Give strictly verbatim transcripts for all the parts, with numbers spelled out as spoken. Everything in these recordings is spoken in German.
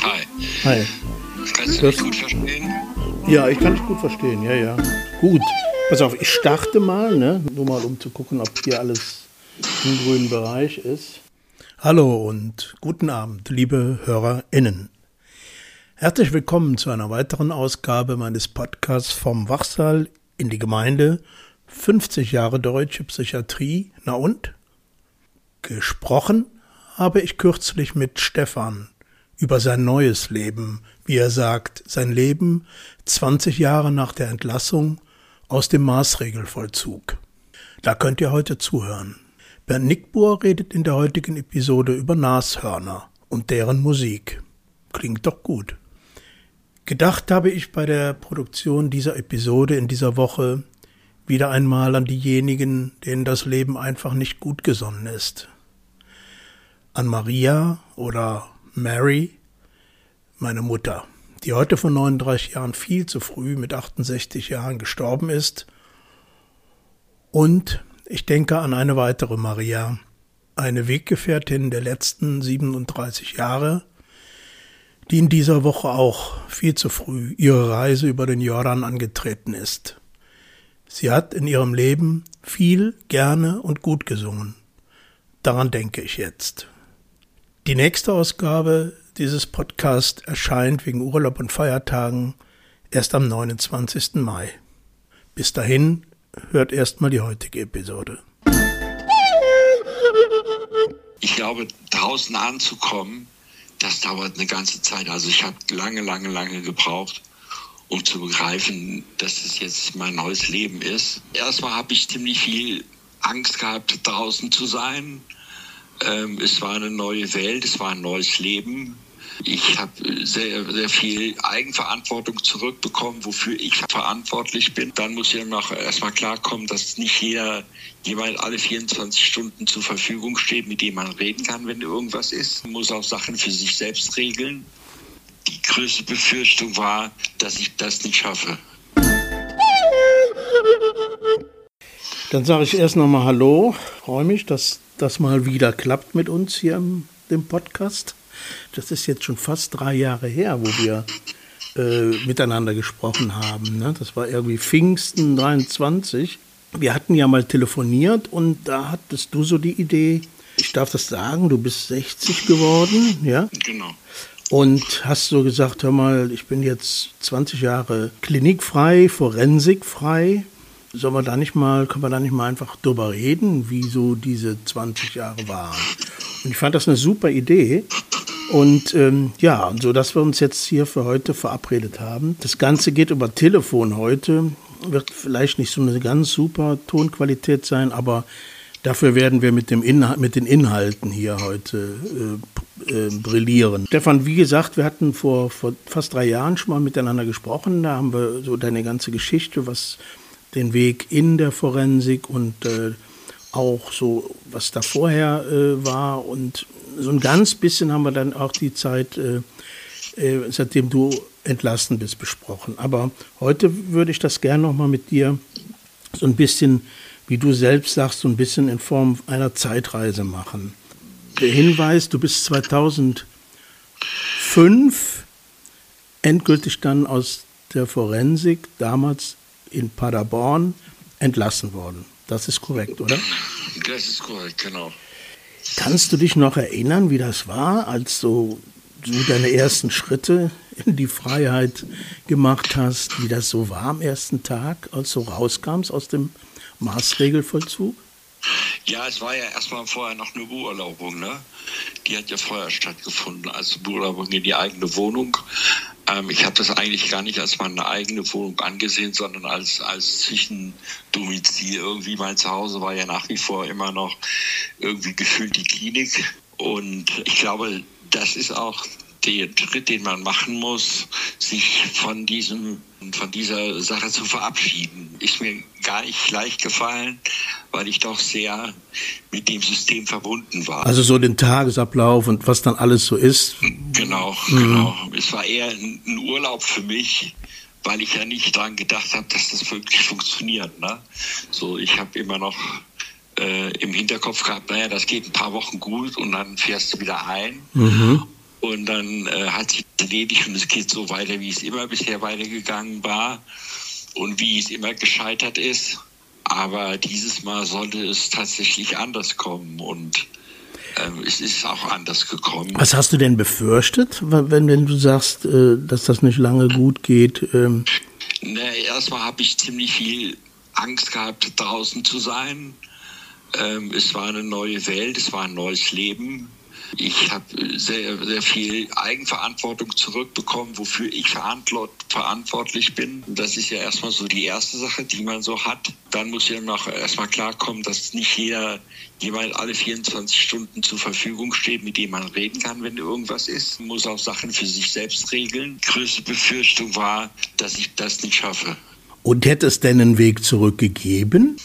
Hi. Hi. Kannst du mich gut verstehen? Ja, ich kann dich gut verstehen, ja, ja. Gut. Pass auf, ich starte mal, ne? Nur mal, um zu gucken, ob hier alles im grünen Bereich ist. Hallo und guten Abend, liebe HörerInnen. Herzlich willkommen zu einer weiteren Ausgabe meines Podcasts vom Wachsaal in die Gemeinde. fünfzig Jahre deutsche Psychiatrie. Na und? Gesprochen habe ich kürzlich mit Stefan über sein neues Leben, wie er sagt, sein Leben zwanzig Jahre nach der Entlassung aus dem Maßregelvollzug. Da könnt ihr heute zuhören. Bernd Nickbohr redet in der heutigen Episode über Nashörner und deren Musik. Klingt doch gut. Gedacht habe ich bei der Produktion dieser Episode in dieser Woche wieder einmal an diejenigen, denen das Leben einfach nicht gut gesonnen ist. An Maria oder Mary, meine Mutter, die heute vor neununddreißig Jahren viel zu früh mit achtundsechzig Jahren gestorben ist. Und ich denke an eine weitere Maria, eine Weggefährtin der letzten siebenunddreißig Jahre, die in dieser Woche auch viel zu früh ihre Reise über den Jordan angetreten ist. Sie hat in ihrem Leben viel, gerne und gut gesungen. Daran denke ich jetzt. Die nächste Ausgabe dieses Podcasts erscheint wegen Urlaub und Feiertagen erst am neunundzwanzigsten Mai. Bis dahin hört erstmal die heutige Episode. Ich glaube, draußen anzukommen, das dauert eine ganze Zeit. Also ich habe lange, lange, lange gebraucht, um zu begreifen, dass es jetzt mein neues Leben ist. Erstmal habe ich ziemlich viel Angst gehabt, draußen zu sein. Ähm, es war eine neue Welt, es war ein neues Leben. Ich habe sehr, sehr viel Eigenverantwortung zurückbekommen, wofür ich verantwortlich bin. Dann muss ja noch erstmal klarkommen, dass nicht jeder jemand alle vierundzwanzig Stunden zur Verfügung steht, mit dem man reden kann, wenn irgendwas ist. Man muss auch Sachen für sich selbst regeln. Die größte Befürchtung war, dass ich das nicht schaffe. Dann sage ich erst nochmal Hallo. Ich freue mich, dass das mal wieder klappt mit uns hier im dem Podcast. Das ist jetzt schon fast drei Jahre her, wo wir äh, miteinander gesprochen haben. Ne? Das war irgendwie Pfingsten dreiundzwanzig. Wir hatten ja mal telefoniert und da hattest du so die Idee, ich darf das sagen, du bist sechzig geworden, ja? Genau. Und hast so gesagt, hör mal, ich bin jetzt zwanzig Jahre klinikfrei, forensikfrei. Sollen wir da nicht mal, können wir da nicht mal einfach drüber reden, wie so diese zwanzig Jahre waren? Und ich fand das eine super Idee. Und ähm, ja, und so, dass wir uns jetzt hier für heute verabredet haben. Das Ganze geht über Telefon heute. Wird vielleicht nicht so eine ganz super Tonqualität sein, aber dafür werden wir mit, dem Inhalt, mit den Inhalten hier heute äh, äh, brillieren. Stefan, wie gesagt, wir hatten vor, vor fast drei Jahren schon mal miteinander gesprochen. Da haben wir so deine ganze Geschichte, was den Weg in der Forensik und äh, auch so, was da vorher äh, war. Und so ein ganz bisschen haben wir dann auch die Zeit, äh, äh, seitdem du entlassen bist, besprochen. Aber heute würde ich das gerne nochmal mit dir so ein bisschen, wie du selbst sagst, so ein bisschen in Form einer Zeitreise machen. Der Hinweis, du bist zweitausendfünf endgültig dann aus der Forensik, damals in Paderborn, entlassen worden. Das ist korrekt, oder? Das ist korrekt, genau. Kannst du dich noch erinnern, wie das war, als du, du deine ersten Schritte in die Freiheit gemacht hast, wie das so war am ersten Tag, als du rauskamst aus dem Maßregelvollzug? Ja, es war ja erstmal vorher noch eine Beurlaubung, ne? Die hat ja vorher stattgefunden, als Beurlaubung in die eigene Wohnung. Ähm, ich habe das eigentlich gar nicht als meine eigene Wohnung angesehen, sondern als, als Zwischendomizil. Irgendwie mein Zuhause war ja nach wie vor immer noch irgendwie gefühlt die Klinik. Und ich glaube, das ist auch der Schritt, den man machen muss, sich von diesem, von dieser Sache zu verabschieden. Ist mir gar nicht leicht gefallen, weil ich doch sehr mit dem System verbunden war. Also so den Tagesablauf und was dann alles so ist. Genau, mhm. genau. Es war eher ein, ein Urlaub für mich, weil ich ja nicht daran gedacht habe, dass das wirklich funktioniert. Ne? So, ich habe immer noch äh, im Hinterkopf gehabt, naja, das geht ein paar Wochen gut und dann fährst du wieder ein. Mhm. Und dann äh, hat sich erledigt und es geht so weiter, wie es immer bisher weitergegangen war und wie es immer gescheitert ist. Aber dieses Mal sollte es tatsächlich anders kommen und ähm, es ist auch anders gekommen. Was hast du denn befürchtet, wenn, wenn du sagst, äh, dass das nicht lange gut geht? Ähm Na, erstmal habe ich ziemlich viel Angst gehabt, draußen zu sein. Ähm, es war eine neue Welt, es war ein neues Leben. Ich habe sehr, sehr viel Eigenverantwortung zurückbekommen, wofür ich verantwortlich bin. Das ist ja erstmal so die erste Sache, die man so hat. Dann muss ja noch erstmal klarkommen, dass nicht jeder jemand alle vierundzwanzig Stunden zur Verfügung steht, mit dem man reden kann, wenn irgendwas ist. Man muss auch Sachen für sich selbst regeln. Die größte Befürchtung war, dass ich das nicht schaffe. Und hätte es denn einen Weg zurück gegeben?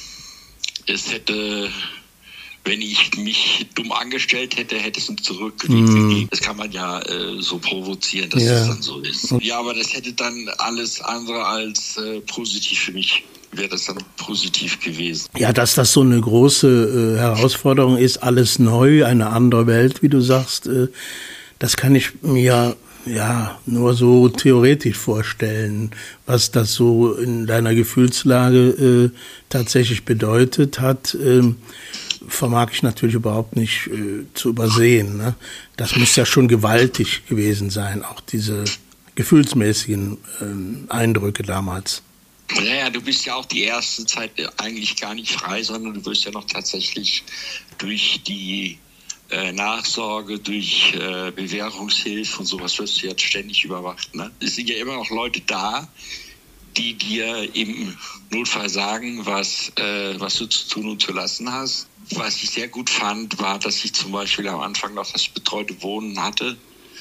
Es hätte... Wenn ich mich dumm angestellt hätte, hätte es einen Zurückweg mm. gegeben. Das kann man ja äh, so provozieren, dass ja. es dann so ist. Ja, aber das hätte dann alles andere als äh, positiv für mich, wäre das dann positiv gewesen. Ja, dass das so eine große äh, Herausforderung ist, alles neu, eine andere Welt, wie du sagst, äh, das kann ich mir ja nur so theoretisch vorstellen, was das so in deiner Gefühlslage äh, tatsächlich bedeutet hat. Äh, vermag ich natürlich überhaupt nicht äh, zu übersehen. Ne? Das muss ja schon gewaltig gewesen sein, auch diese gefühlsmäßigen äh, Eindrücke damals. Naja, du bist ja auch die erste Zeit eigentlich gar nicht frei, sondern du wirst ja noch tatsächlich durch die äh, Nachsorge, durch äh, Bewährungshilfe und sowas wirst du jetzt ständig überwacht. Ne? Es sind ja immer noch Leute da, die dir im Notfall sagen, was, äh, was du zu tun und zu lassen hast. Was ich sehr gut fand, war, dass ich zum Beispiel am Anfang noch das betreute Wohnen hatte,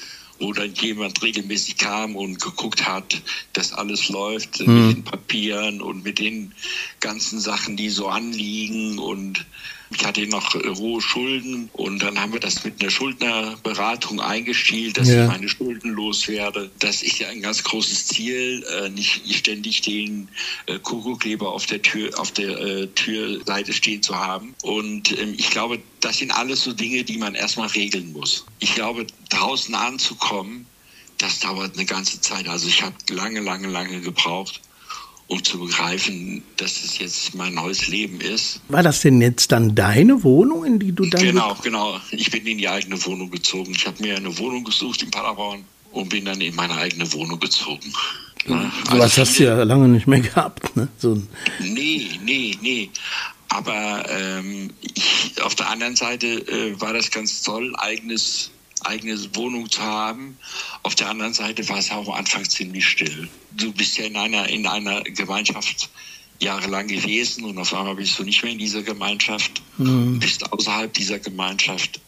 wo dann jemand regelmäßig kam und geguckt hat, dass alles läuft mhm. mit den Papieren und mit den ganzen Sachen, die so anliegen. Und ich hatte noch hohe Schulden und dann haben wir das mit einer Schuldnerberatung eingestielt, dass ja. ich meine Schulden loswerde. Das ist ja ein ganz großes Ziel, äh, nicht ständig den äh, Kuckuckleber auf der Tür, auf der äh, Türseite stehen zu haben. Und ähm, ich glaube, das sind alles so Dinge, die man erstmal regeln muss. Ich glaube, draußen anzukommen, das dauert eine ganze Zeit. Also ich habe lange, lange, lange gebraucht, um zu begreifen, dass es jetzt mein neues Leben ist. War das denn jetzt dann deine Wohnung, in die du dann... Genau, genau. Ich bin in die eigene Wohnung gezogen. Ich habe mir eine Wohnung gesucht in Paderborn und bin dann in meine eigene Wohnung gezogen. Ja, so was also hast du ja lange nicht mehr gehabt, ne? So ein nee, nee, nee. Aber ähm, ich, auf der anderen Seite äh, war das ganz toll, eigenes... eigene Wohnung zu haben. Auf der anderen Seite war es auch am Anfang ziemlich still. Du bist ja in einer, in einer Gemeinschaft jahrelang gewesen und auf einmal bist du nicht mehr in dieser Gemeinschaft, mhm. bist außerhalb dieser Gemeinschaft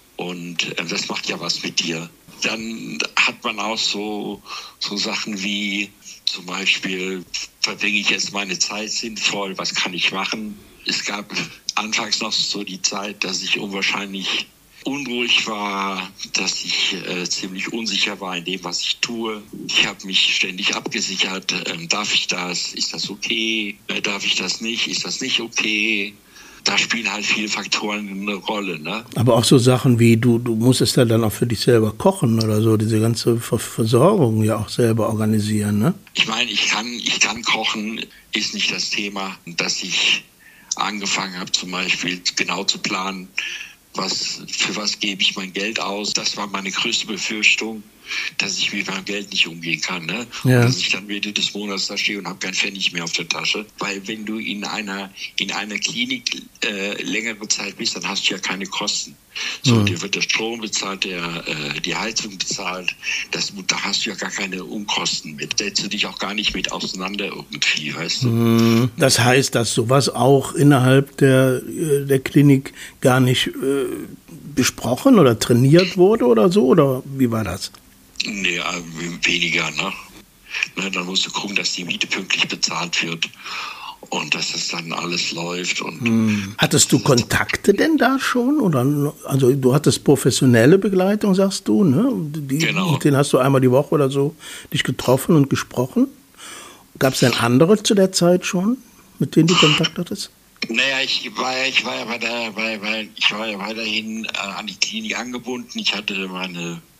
und äh, das macht ja was mit dir. Dann hat man auch so, so Sachen wie zum Beispiel, verbringe ich jetzt meine Zeit sinnvoll, was kann ich machen? Es gab anfangs noch so die Zeit, dass ich unwahrscheinlich unruhig war, dass ich äh, ziemlich unsicher war in dem, was ich tue. Ich habe mich ständig abgesichert. Ähm, darf ich das? Ist das okay? Äh, darf ich das nicht? Ist das nicht okay? Da spielen halt viele Faktoren eine Rolle. Ne? Aber auch so Sachen wie, du, du musstest ja dann auch für dich selber kochen oder so, diese ganze Ver- Versorgung ja auch selber organisieren. Ne? Ich meine, ich kann, ich kann kochen, ist nicht das Thema, dass ich angefangen habe, zum Beispiel genau zu planen, Was, für was gebe ich mein Geld aus? Das war meine größte Befürchtung, dass ich mit meinem Geld nicht umgehen kann. Ne? Ja. Und dass ich dann Mitte des Monats da stehe und habe kein Pfennig mehr auf der Tasche. Weil wenn du in einer, in einer Klinik äh, längere Zeit bist, dann hast du ja keine Kosten. So, mhm. dir wird der Strom bezahlt, der, äh, die Heizung bezahlt. Das, da hast du ja gar keine Unkosten mit. Da setzt du dich auch gar nicht mit auseinander irgendwie, weißt du? Mhm. Das heißt, dass sowas auch innerhalb der, der Klinik gar nicht äh, besprochen oder trainiert wurde oder so? Oder wie war das? Nee, weniger, ne? ne? Dann musst du gucken, dass die Miete pünktlich bezahlt wird und dass das dann alles läuft. Und hm. Hattest du Kontakte denn da schon? Oder, also du hattest professionelle Begleitung, sagst du, ne? Die, genau. Mit denen hast du einmal die Woche oder so dich getroffen und gesprochen. Gab es denn andere zu der Zeit schon, mit denen du Kontakt hattest? Naja, ich war ja, ich war ja, bei der, bei, bei, ich war ja weiterhin äh, an die Klinik angebunden. Ich hatte meine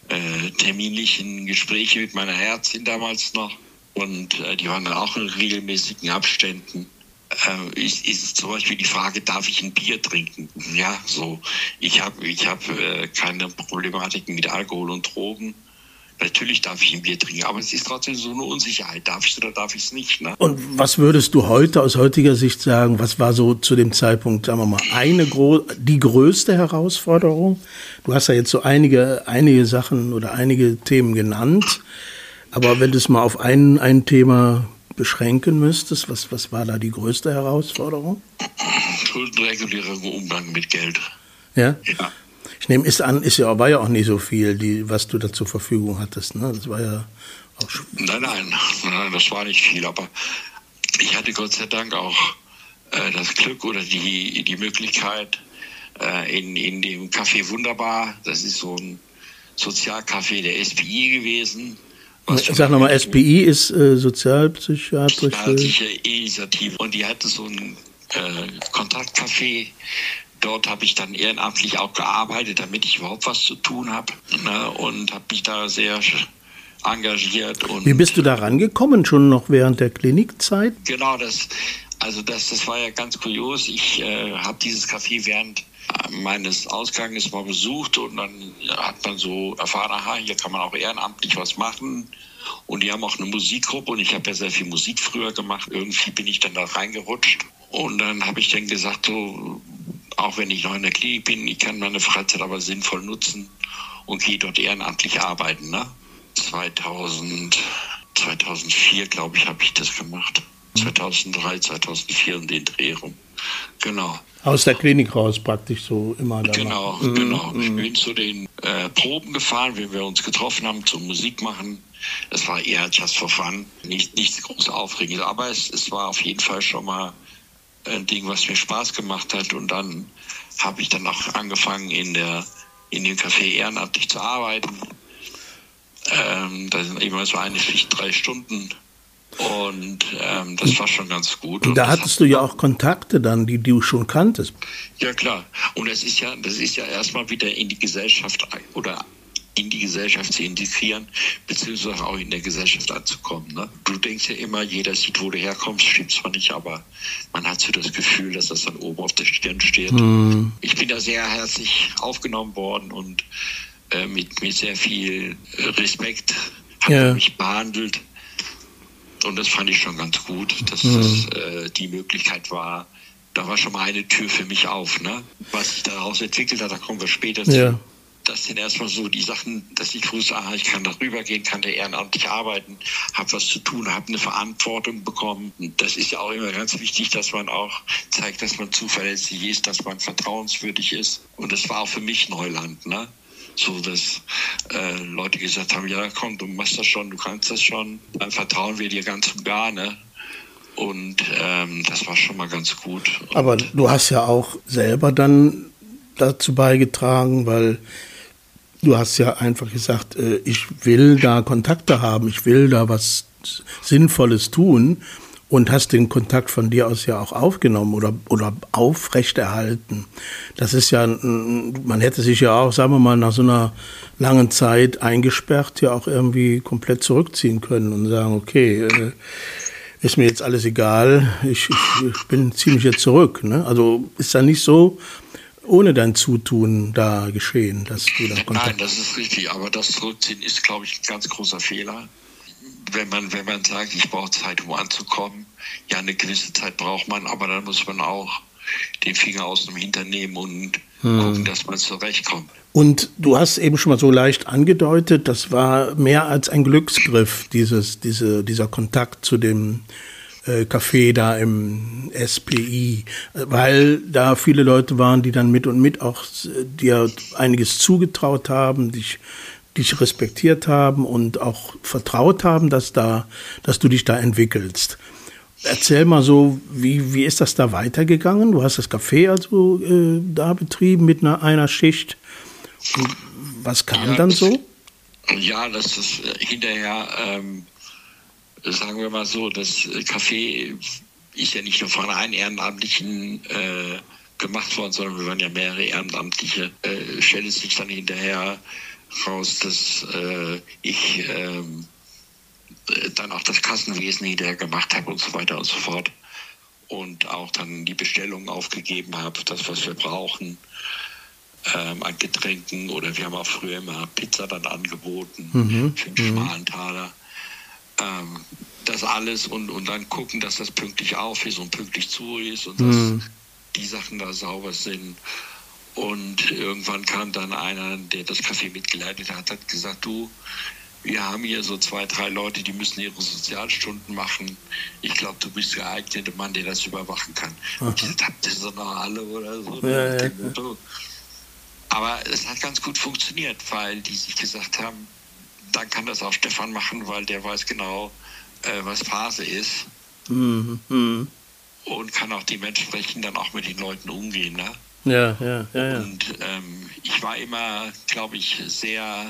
äh, terminlichen Gespräche mit meiner Ärztin damals noch. Und äh, die waren dann auch in regelmäßigen Abständen. Äh, ist, ist zum Beispiel die Frage, darf ich ein Bier trinken? Ja, so. Ich habe ich hab, äh, keine Problematiken mit Alkohol und Drogen. Natürlich darf ich ein Bier trinken, aber es ist trotzdem so eine Unsicherheit. Darf ich es oder darf ich es nicht? Ne? Und was würdest du heute aus heutiger Sicht sagen, was war so zu dem Zeitpunkt, sagen wir mal, eine gro- die größte Herausforderung? Du hast ja jetzt so einige, einige Sachen oder einige Themen genannt, aber wenn du es mal auf ein, ein Thema beschränken müsstest, was, was war da die größte Herausforderung? Schuldenregulierung, Umgang mit Geld. Ja? Ja. Ich nehme es an, ist ja, war ja auch nicht so viel, die, was du da zur Verfügung hattest. Ne? Das war ja auch sch- Nein, nein, nein, das war nicht viel, aber ich hatte Gott sei Dank auch äh, das Glück oder die, die Möglichkeit, äh, in, in dem Café Wunderbar, das ist so ein Sozialcafé der S P I gewesen. Ich sag nochmal, S P I ist äh, sozialpsychiatrische Psychiatrische Initiative und die hatte so ein äh, Kontaktcafé. Dort habe ich dann ehrenamtlich auch gearbeitet, damit ich überhaupt was zu tun habe, ne, und habe mich da sehr engagiert. Und wie bist du da rangekommen, schon noch während der Klinikzeit? Genau, das, also das, das war ja ganz kurios. Ich äh, habe dieses Café während meines Ausganges mal besucht und dann hat man so erfahren, aha, hier kann man auch ehrenamtlich was machen. Und die haben auch eine Musikgruppe und ich habe ja sehr viel Musik früher gemacht. Irgendwie bin ich dann da reingerutscht und dann habe ich dann gesagt, so, auch wenn ich noch in der Klinik bin, ich kann meine Freizeit aber sinnvoll nutzen und gehe dort ehrenamtlich arbeiten. Ne? zweitausend, zweitausendvier, glaube ich, habe ich das gemacht. zweitausenddrei, zweitausendvier in den Dreh rum. Genau. Aus der Klinik raus praktisch so immer da. Genau, mhm. genau. Ich bin zu den äh, Proben gefahren, wenn wir uns getroffen haben zum Musik machen. Es war eher just for fun, nicht, nichts groß Aufregendes, aber es, es war auf jeden Fall schon mal ein Ding, was mir Spaß gemacht hat. Und dann habe ich dann auch angefangen, in der in dem Café ehrenamtlich zu arbeiten. Ähm, da sind immer so eine Schicht, drei Stunden. Und ähm, das war schon ganz gut. Und da hattest du ja auch Kontakte dann, die, die du schon kanntest. Ja, klar. Und das ist ja, das ist ja erstmal wieder in die Gesellschaft oder in die Gesellschaft zu integrieren, beziehungsweise auch in der Gesellschaft anzukommen. Ne? Du denkst ja immer, jeder sieht, wo du herkommst, stimmt zwar nicht, aber man hat so das Gefühl, dass das dann oben auf der Stirn steht. Mhm. Ich bin da sehr herzlich aufgenommen worden und äh, mit, mit sehr viel Respekt hat ja. man mich behandelt. Und das fand ich schon ganz gut, dass mhm. das äh, die Möglichkeit war. Da war schon mal eine Tür für mich auf. Ne? Was sich daraus entwickelt hat, da kommen wir später zu. Ja. Das sind erstmal so die Sachen, dass ich wusste, aha, ich kann da rübergehen, kann da ehrenamtlich arbeiten, habe was zu tun, habe eine Verantwortung bekommen. Und das ist ja auch immer ganz wichtig, dass man auch zeigt, dass man zuverlässig ist, dass man vertrauenswürdig ist. Und das war auch für mich Neuland, ne? So, dass äh, Leute gesagt haben, ja komm, du machst das schon, du kannst das schon, dann vertrauen wir dir ganz und gar, ne? Und ähm, das war schon mal ganz gut. Und aber du hast ja auch selber dann dazu beigetragen, weil du hast ja einfach gesagt, äh, ich will da Kontakte haben, ich will da was Sinnvolles tun und hast den Kontakt von dir aus ja auch aufgenommen oder, oder aufrechterhalten. Das ist ja, man hätte sich ja auch, sagen wir mal, nach so einer langen Zeit eingesperrt ja auch irgendwie komplett zurückziehen können und sagen, okay, äh, ist mir jetzt alles egal, ich, ich, ich bin ziemlich jetzt zurück. Ne? Also ist da nicht so ohne dein Zutun da geschehen, dass du da Kontakt... Nein, das ist richtig, aber das Zurückziehen ist, glaube ich, ein ganz großer Fehler. Wenn man, wenn man sagt, ich brauche Zeit, um anzukommen, ja, eine gewisse Zeit braucht man, aber dann muss man auch den Finger aus dem Hintern nehmen und hm. gucken, dass man zurechtkommt. Und du hast eben schon mal so leicht angedeutet, das war mehr als ein Glücksgriff, dieses, diese, dieser Kontakt zu dem äh, Café da im S P I, weil da viele Leute waren, die dann mit und mit auch dir einiges zugetraut haben, dich dich respektiert haben und auch vertraut haben, dass da, dass du dich da entwickelst. Erzähl mal so, wie, wie ist das da weitergegangen? Du hast das Café also äh, da betrieben mit einer, einer Schicht. Und was kam ja, dann so? Ja, das ist äh, hinterher, ähm, sagen wir mal so, das Café ist ja nicht nur von einem Ehrenamtlichen äh, gemacht worden, sondern wir waren ja mehrere Ehrenamtliche. Äh, stellt es sich dann hinterher raus, dass äh, ich äh, dann auch das Kassenwesen hinterher gemacht habe und so weiter und so fort. Und auch dann die Bestellungen aufgegeben habe, das, was wir brauchen, ähm, an Getränken. Oder wir haben auch früher immer Pizza dann angeboten, mhm. für einen schmalen Taler. Ähm, das alles und, und dann gucken, dass das pünktlich auf ist und pünktlich zu ist und dass mhm. die Sachen da sauber sind. Und irgendwann kam dann einer, der das Café mitgeleitet hat, hat gesagt, du, wir haben hier so zwei, drei Leute, die müssen ihre Sozialstunden machen. Ich glaube, du bist der geeignete Mann, der das überwachen kann. Aha. Und ich dachte, habt ihr so noch alle oder so? Ja, ja. Aber es hat ganz gut funktioniert, weil die sich gesagt haben, dann kann das auch Stefan machen, weil der weiß genau, äh, was Phase ist. Mhm. Mhm. Und kann auch dementsprechend dann auch mit den Leuten umgehen. Ne? Ja, ja, ja, ja. Und ähm, ich war immer, glaube ich, sehr...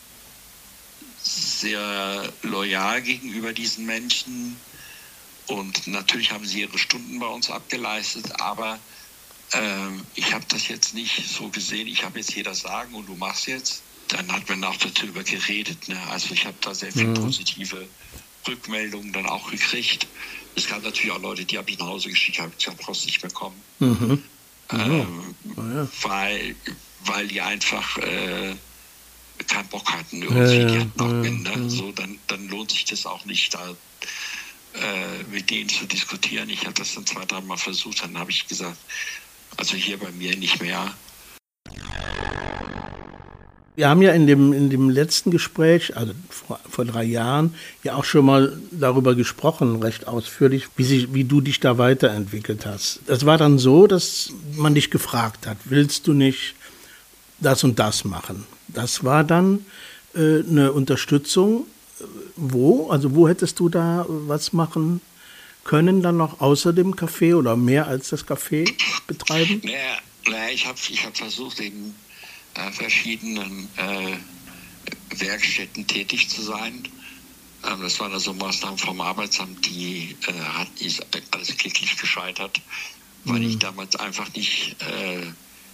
sehr loyal gegenüber diesen Menschen und natürlich haben sie ihre Stunden bei uns abgeleistet, aber äh, ich habe das jetzt nicht so gesehen, ich habe jetzt jeder sagen und du machst jetzt, dann hat man auch darüber geredet, ne? Also ich habe da sehr viele mhm. positive Rückmeldungen dann auch gekriegt. Es gab natürlich auch Leute, die habe ich nach Hause geschickt, habe ich brauchst nicht mehr kommen, mhm. ähm, oh, ja. weil, weil die einfach äh, keinen Bock hatten, irgendwie, ja, die hatten auch ja, Kinder, ja. So, dann, dann lohnt sich das auch nicht, da äh, mit denen zu diskutieren. Ich habe das dann zwei, drei Mal versucht, dann habe ich gesagt, also hier bei mir nicht mehr. Wir haben ja in dem, in dem letzten Gespräch, also vor, vor drei Jahren, ja auch schon mal darüber gesprochen, recht ausführlich, wie, sich, wie du dich da weiterentwickelt hast. Das war dann so, dass man dich gefragt hat, willst du nicht das und das machen? Das war dann äh, eine Unterstützung. Wo? Also wo hättest du da was machen können dann noch außer dem Café oder mehr als das Café betreiben? Naja, naja ich habe ich hab versucht, in äh, verschiedenen äh, Werkstätten tätig zu sein. Ähm, das waren also Maßnahmen vom Arbeitsamt, die äh, hat ist alles kläglich gescheitert, weil mhm. ich damals einfach nicht äh,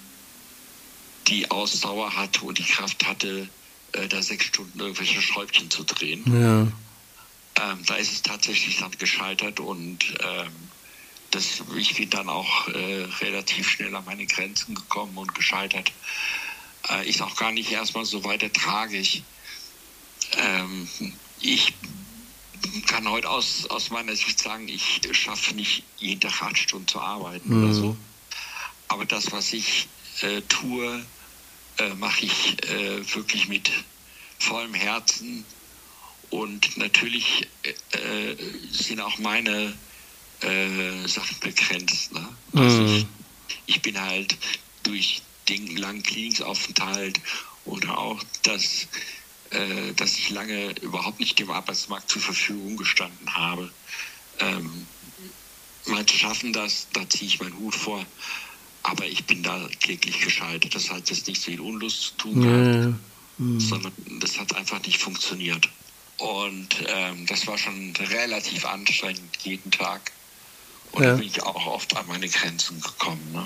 die Ausdauer hatte und die Kraft hatte, äh, da sechs Stunden irgendwelche Schräubchen zu drehen. Ja. Ähm, da ist es tatsächlich dann gescheitert und ähm, das, ich bin dann auch äh, relativ schnell an meine Grenzen gekommen und gescheitert. Äh, ist auch gar nicht erstmal so weiter tragisch. Ähm, ich kann heute aus, aus meiner Sicht sagen, ich schaffe nicht jeden Tag acht Stunden zu arbeiten mhm. oder so. Aber das, was ich äh, tue, äh, mache ich äh, wirklich mit vollem Herzen. Und natürlich äh, sind auch meine äh, Sachen begrenzt. Ne? Also ich, ich bin halt durch den langen Kliniksaufenthalt oder auch, dass, äh, dass ich lange überhaupt nicht dem Arbeitsmarkt zur Verfügung gestanden habe. Ähm, manche schaffen das, da ziehe ich meinen Hut vor. Aber ich bin da kläglich gescheitert. Das hat jetzt nichts mit Unlust zu tun gehabt, ja. mhm. sondern das hat einfach nicht funktioniert. Und ähm, das war schon relativ anstrengend jeden Tag. Und ja. da bin ich auch oft an meine Grenzen gekommen. Ne?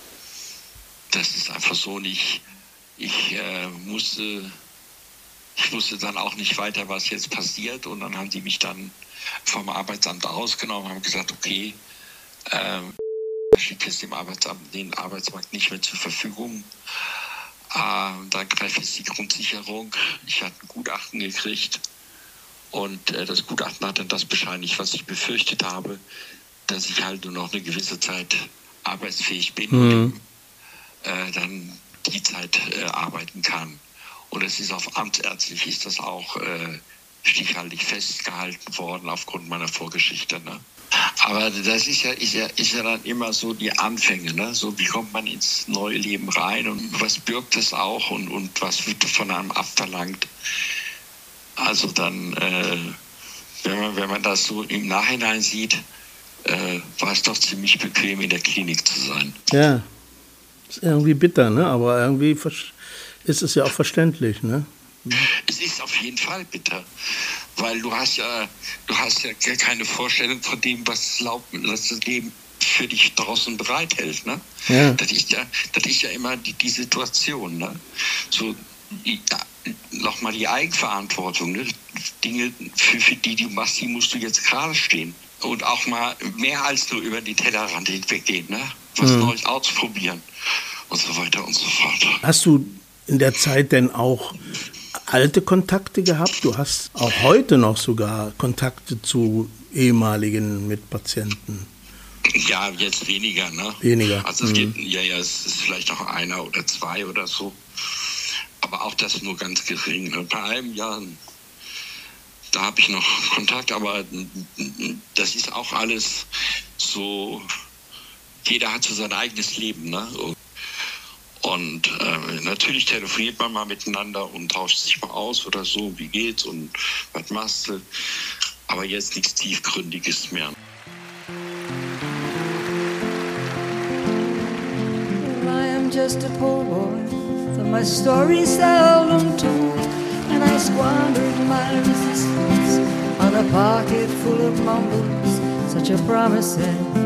Das ist einfach so nicht. Ich äh, musste, ich wusste dann auch nicht weiter, was jetzt passiert. Und dann haben die mich dann vom Arbeitsamt ausgenommen, haben gesagt, okay, ähm, steht jetzt dem Arbeitsamt den Arbeitsmarkt nicht mehr zur Verfügung. Ähm, dann greift jetzt die Grundsicherung. Ich hatte ein Gutachten gekriegt. Und äh, das Gutachten hat dann das bescheinigt, was ich befürchtet habe, dass ich halt nur noch eine gewisse Zeit arbeitsfähig bin mhm. und äh, dann die Zeit äh, arbeiten kann. Und es ist auf amtsärztlich ist das auch äh, stichhaltig festgehalten worden aufgrund meiner Vorgeschichte. Ne? Aber das ist ja, ist, ja, ist ja dann immer so die Anfänge. Ne? So wie kommt man ins neue Leben rein und was birgt es auch und, und was wird von einem abverlangt. Also dann, äh, wenn man, wenn man das so im Nachhinein sieht, äh, war es doch ziemlich bequem, in der Klinik zu sein. Ja, ist irgendwie bitter, ne? Aber irgendwie ist es ja auch verständlich, ne? Es ist auf jeden Fall bitter, weil du hast ja, du hast ja keine Vorstellung von dem, was das Leben für dich draußen bereithält, ne? Ja. Das ist ja, das ist ja immer die, die Situation, ne? So, ja, nochmal die Eigenverantwortung. Ne? Dinge, für, für die du machst, die musst du jetzt gerade stehen. Und auch mal mehr als nur über die Tellerrand hinweggehen. Ne? Was mhm. Neues ausprobieren. Und so weiter und so fort. Hast du in der Zeit denn auch alte Kontakte gehabt? Du hast auch heute noch sogar Kontakte zu ehemaligen Mitpatienten. Ja, jetzt weniger, ne? Weniger. Also es mhm. geht, ja, ja, es ist vielleicht noch einer oder zwei oder so. Aber auch das nur ganz gering. Ne? Bei einem, ja, da habe ich noch Kontakt, aber das ist auch alles so, jeder hat so sein eigenes Leben, ne? Und äh, natürlich telefoniert man mal miteinander und tauscht sich mal aus oder so, wie geht's und was machst du? Aber jetzt nichts Tiefgründiges mehr. I am just a poor boy, though my story is seldom told, and I squandered my resistance on a pocket full of mumbles, such a promises.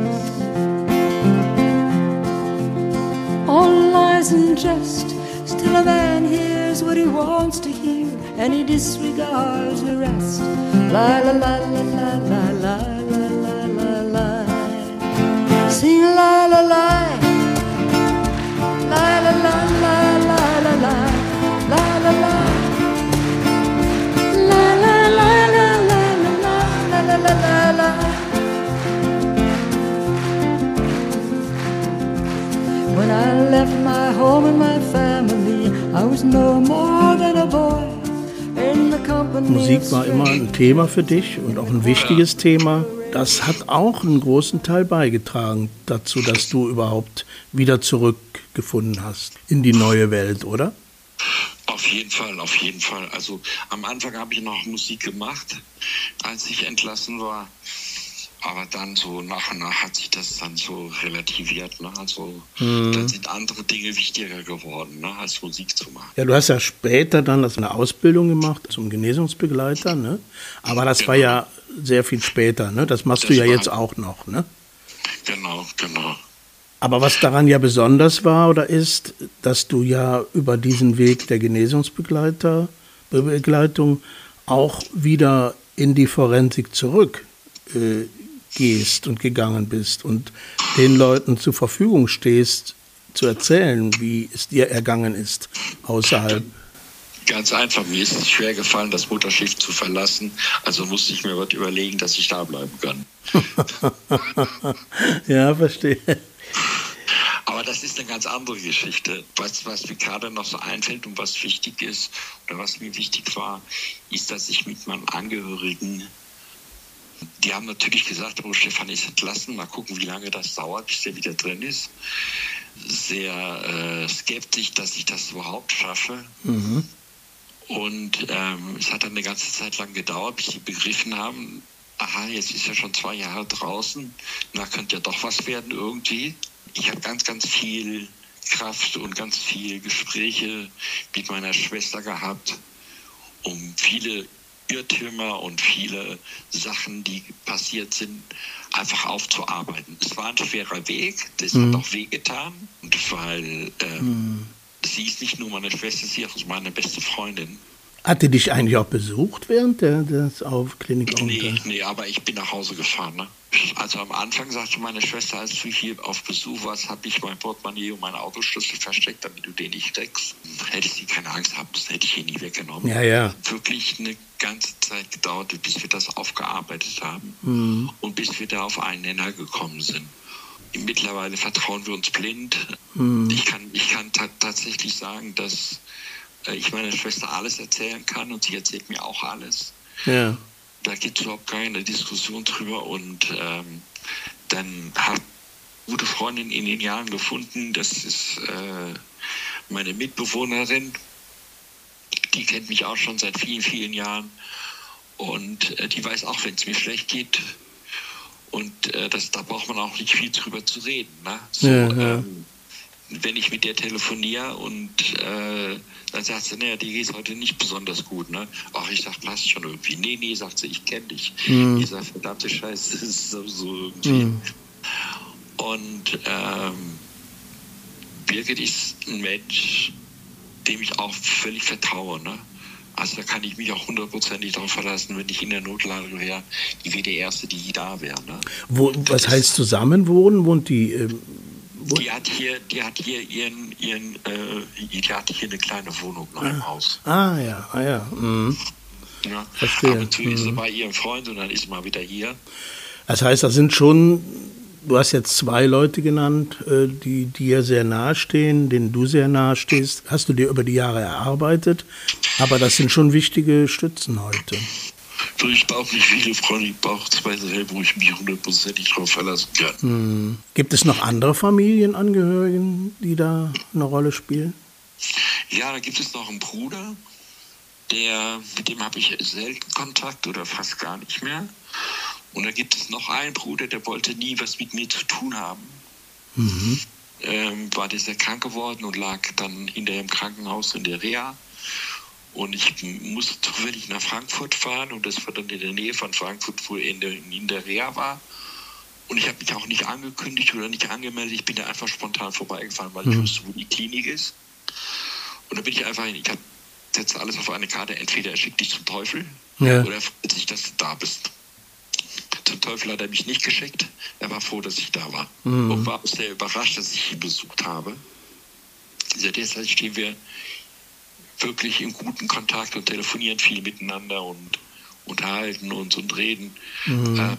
All lies and jest, still a man hears what he wants to hear, and he disregards the rest. La la la la la la la la la la. Sing la la la. La la la la la la la la la la la la la la la la la la la. When I left my home and my family, I was no more than a boy in the company. Musik war immer ein Thema für dich und auch ein wichtiges Thema. Das hat auch einen großen Teil beigetragen dazu, dass du überhaupt wieder zurückgefunden hast in die neue Welt, oder? Auf jeden Fall, auf jeden Fall. Also am Anfang habe ich noch Musik gemacht, als ich entlassen war. Aber dann so nach und nach hat sich das dann so relativiert. Ne? Also mhm. dann sind andere Dinge wichtiger geworden, ne? als Musik zu machen. Ja, du hast ja später dann eine Ausbildung gemacht zum Genesungsbegleiter, ne? Aber das genau. war ja sehr viel später, ne? Das machst das du ja jetzt auch noch, ne? Genau, genau. Aber was daran ja besonders war oder ist, dass du ja über diesen Weg der Genesungsbegleiter Begleitung auch wieder in die Forensik zurück äh, gehst und gegangen bist und den Leuten zur Verfügung stehst, zu erzählen, wie es dir ergangen ist außerhalb. Ganz einfach, mir ist es schwer gefallen, das Mutterschiff zu verlassen, also musste ich mir was überlegen, dass ich da bleiben kann. Ja, verstehe. Aber das ist eine ganz andere Geschichte. Was, was mir gerade noch so einfällt und was wichtig ist, oder was mir wichtig war, ist, dass ich mit meinen Angehörigen, die haben natürlich gesagt, oh, Stefan ist entlassen, mal gucken, wie lange das dauert, bis der wieder drin ist. Sehr äh, skeptisch, dass ich das überhaupt schaffe. Mhm. Und ähm, es hat dann eine ganze Zeit lang gedauert, bis sie begriffen haben, aha, jetzt ist er schon zwei Jahre draußen, da könnte ja doch was werden irgendwie. Ich habe ganz, ganz viel Kraft und ganz viele Gespräche mit meiner Schwester gehabt, um viele Irrtümer und viele Sachen, die passiert sind, einfach aufzuarbeiten. Es war ein schwerer Weg, das mhm. hat auch wehgetan, weil ähm, mhm. sie ist nicht nur meine Schwester, sie ist auch meine beste Freundin. Hat die dich eigentlich auch besucht während der, des auf Klinik? Nee, nee, aber ich bin nach Hause gefahren. Ne? Also am Anfang sagte meine Schwester, als du hier auf Besuch warst, habe ich mein Portemonnaie und meinen Autoschlüssel versteckt, damit du den nicht steckst. Hättest du keine Angst gehabt, das hätte ich hier nie weggenommen. Ja, ja. Wirklich eine ganze Zeit gedauert, bis wir das aufgearbeitet haben mhm. und bis wir da auf einen Nenner gekommen sind. Mittlerweile vertrauen wir uns blind. Mhm. Ich kann, ich kann ta- tatsächlich sagen, dass ich meiner Schwester alles erzählen kann und sie erzählt mir auch alles. Ja. Da gibt es überhaupt keine Diskussion drüber und ähm, dann habe ich eine gute Freundin in den Jahren gefunden, das ist äh, meine Mitbewohnerin, die kennt mich auch schon seit vielen, vielen Jahren und äh, die weiß auch, wenn es mir schlecht geht und äh, das, da braucht man auch nicht viel drüber zu reden. Ne? So, ja, ja. Ähm, wenn ich mit der telefoniere und äh, dann sagt sie, naja, die geht heute nicht besonders gut, ne? Ach, ich sag, lass schon irgendwie. Nee, nee, sagt sie, ich kenne dich. Mhm. Ich sag, verdammte Scheiße, das ist so, so irgendwie. Mhm. Und ähm, Birgit ist ein Mensch, dem ich auch völlig vertraue, ne? Also da kann ich mich auch hundertprozentig darauf verlassen, wenn ich in der Notlage wäre, die wäre die Erste, die da wäre. Ne? Wo, was heißt zusammenwohnen? Wohnt die? Ähm, wo? Die hat hier, die hat hier ihren, ihren, äh, die hat hier eine kleine Wohnung noch im Haus. Ah ja, ah ja. Mhm. Ja. Verstehe. Ab und zu ist sie Mhm. bei ihrem Freund und dann ist sie mal wieder hier. Das heißt, das sind schon, du hast jetzt zwei Leute genannt, äh, die dir sehr nahe stehen, denen du sehr nahe stehst. Hast du dir über die Jahre erarbeitet, aber das sind schon wichtige Stützen heute. So, ich brauche nicht viele Freunde, ich brauche zwei, drei, wo ich mich hundertprozentig drauf verlassen kann. Hm. Gibt es noch andere Familienangehörigen, die da eine Rolle spielen? Ja, da gibt es noch einen Bruder, der, mit dem habe ich selten Kontakt oder fast gar nicht mehr. Und da gibt es noch einen Bruder, der wollte nie was mit mir zu tun haben. Mhm. Ähm, war der sehr krank geworden und lag dann hinterher im Krankenhaus in der Reha. Und ich musste zufällig nach Frankfurt fahren und das war dann in der Nähe von Frankfurt, wo er in der, in der Reha war. Und ich habe mich auch nicht angekündigt oder nicht angemeldet. Ich bin da einfach spontan vorbeigefahren, weil ich Mhm. wusste, wo die Klinik ist. Und da bin ich einfach hin. Ich setze alles auf eine Karte. Entweder er schickt dich zum Teufel Ja. oder er freut sich, dass du da bist. Zum Teufel hat er mich nicht geschickt. Er war froh, dass ich da war. Mhm. Und war sehr überrascht, dass ich ihn besucht habe. Deshalb stehen wir wirklich in guten Kontakt und telefonieren viel miteinander und unterhalten uns und reden. Mhm. Ähm,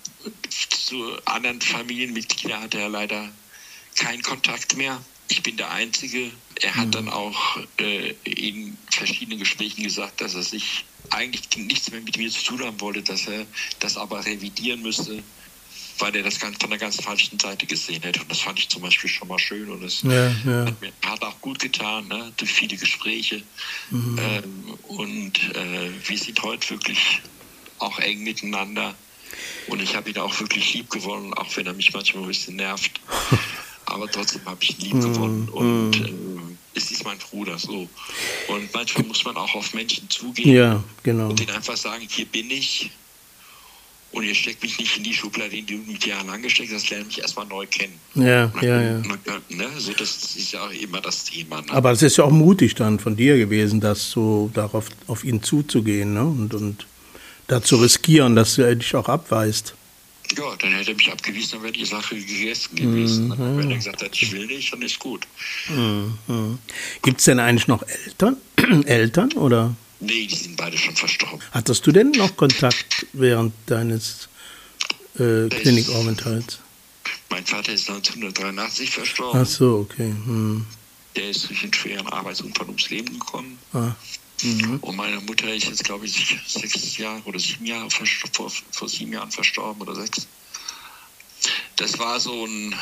zu anderen Familienmitgliedern hat er leider keinen Kontakt mehr. Ich bin der Einzige. Er hat mhm. dann auch äh, in verschiedenen Gesprächen gesagt, dass er sich eigentlich nichts mehr mit mir zu tun haben wollte, dass er das aber revidieren müsste, weil er das ganz von der ganz falschen Seite gesehen hätte. Und das fand ich zum Beispiel schon mal schön. Und es Ja, ja. hat mir hat auch gut getan, ne? Durch viele Gespräche. Mhm. Ähm, und äh, wir sind heute wirklich auch eng miteinander. Und ich habe ihn auch wirklich lieb gewonnen, auch wenn er mich manchmal ein bisschen nervt. Aber trotzdem habe ich ihn lieb gewonnen. Und äh, es ist mein Bruder so. Und manchmal muss man auch auf Menschen zugehen Ja, genau. und denen einfach sagen, hier bin ich. Und ihr steckt mich nicht in die Schublade, in die du mich jahrelang gesteckt hast, lerne mich erstmal neu kennen. Ja, ja, ja. Ne? So, das ist ja auch immer das Thema. Ne? Aber es ist ja auch mutig dann von dir gewesen, das so darauf auf ihn zuzugehen, ne? Und, und da zu riskieren, dass er dich auch abweist. Ja, dann hätte er mich abgewiesen, dann wäre die Sache gegessen gewesen. Mhm. Wenn er gesagt hat, ich will nicht, dann ist gut. Mhm. Gibt es denn eigentlich noch Eltern? Eltern oder? Nee, die sind beide schon verstorben. Hattest du denn noch Kontakt während deines äh, Klinikaufenthalts? Mein Vater ist neunzehnhundertdreiundachtzig verstorben. Ach so, okay. Hm. Der ist durch einen schweren Arbeitsunfall ums Leben gekommen. Ah. Mhm. Und meine Mutter ist jetzt, glaube ich, sechs Jahre oder sieben Jahre vor, vor sieben Jahren verstorben oder sechs. Das war so ein,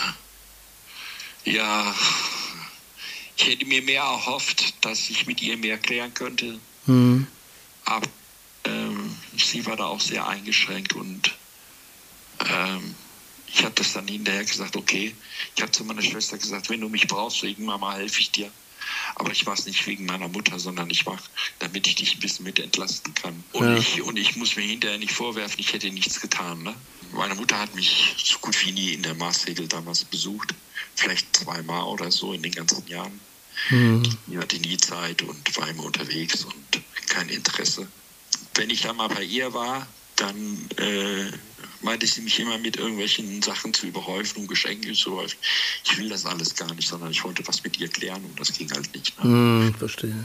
ja, ich hätte mir mehr erhofft, dass ich mit ihr mehr klären könnte. Mhm. Aber ähm, sie war da auch sehr eingeschränkt und ähm, ich habe das dann hinterher gesagt, okay, ich habe zu meiner Schwester gesagt, wenn du mich brauchst wegen Mama, helfe ich dir. Aber ich mache es nicht wegen meiner Mutter, sondern ich mache, damit ich dich ein bisschen mit entlasten kann. Und, Ja. ich, und ich muss mir hinterher nicht vorwerfen, ich hätte nichts getan. Ne? Meine Mutter hat mich so gut wie nie in der Maßregel damals besucht. Vielleicht zweimal oder so in den ganzen Jahren. Mhm. Die hatte nie Zeit und war immer unterwegs und kein Interesse. Wenn ich da mal bei ihr war, dann äh, meinte sie mich immer mit irgendwelchen Sachen zu überhäufen und Geschenken zu überhäufen. Ich will das alles gar nicht, sondern ich wollte was mit ihr klären und das ging halt nicht. Ne? Mhm, verstehe.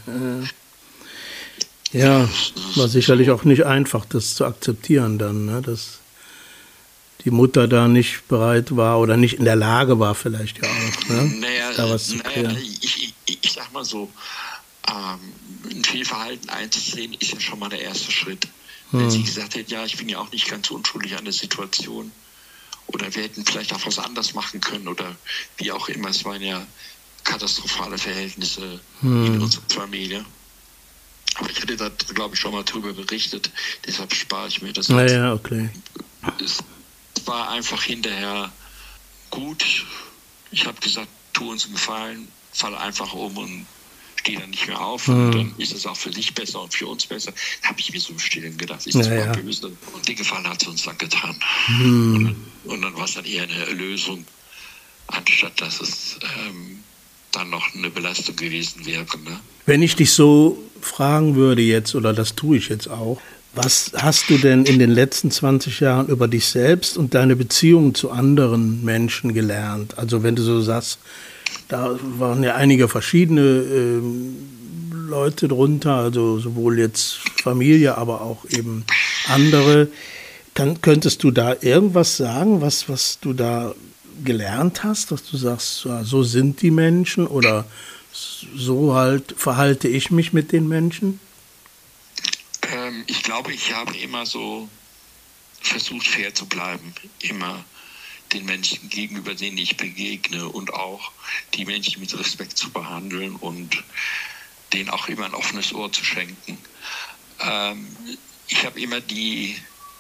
Ja, ja, war sicherlich auch nicht einfach, das zu akzeptieren dann, ne? Dass die Mutter da nicht bereit war oder nicht in der Lage war vielleicht ja auch, ne? Naja, da was zu naja klären. ich, ich, ich sag mal so, ähm, ein Fehlverhalten einzusehen ist ja schon mal der erste Schritt. Wenn Hm. sie gesagt hätte, ja, ich bin ja auch nicht ganz unschuldig an der Situation oder wir hätten vielleicht auch was anders machen können oder wie auch immer, es waren ja katastrophale Verhältnisse Hm. in unserer Familie. Aber ich hatte da, glaube ich, schon mal drüber berichtet, deshalb spare ich mir das jetzt. Naja, okay. Es war einfach hinterher gut. Ich habe gesagt, tu uns einen Gefallen, fall einfach um und steh dann nicht mehr auf. Mhm. Und dann ist es auch für dich besser und für uns besser. Da habe ich mir so im Stillen gedacht, ist das Ja, mal ja. böse? Und den Gefallen hat sie uns dann getan. Mhm. Und, dann- und dann war es dann eher eine Erlösung, anstatt dass es ähm, dann noch eine Belastung gewesen wäre. Ne? Wenn ich dich so fragen würde jetzt, oder das tue ich jetzt auch, was hast du denn in den letzten zwanzig Jahren über dich selbst und deine Beziehungen zu anderen Menschen gelernt? Also wenn du so sagst, da waren ja einige verschiedene äh, Leute drunter, also sowohl jetzt Familie, aber auch eben andere. Kann, könntest du da irgendwas sagen, was, was du da gelernt hast, dass du sagst, ja, so sind die Menschen oder so halt verhalte ich mich mit den Menschen? Ähm, ich glaube, ich habe immer so versucht, fair zu bleiben. Immer den Menschen gegenüber, denen ich begegne und auch die Menschen mit Respekt zu behandeln und denen auch immer ein offenes Ohr zu schenken. Ähm, ich habe immer die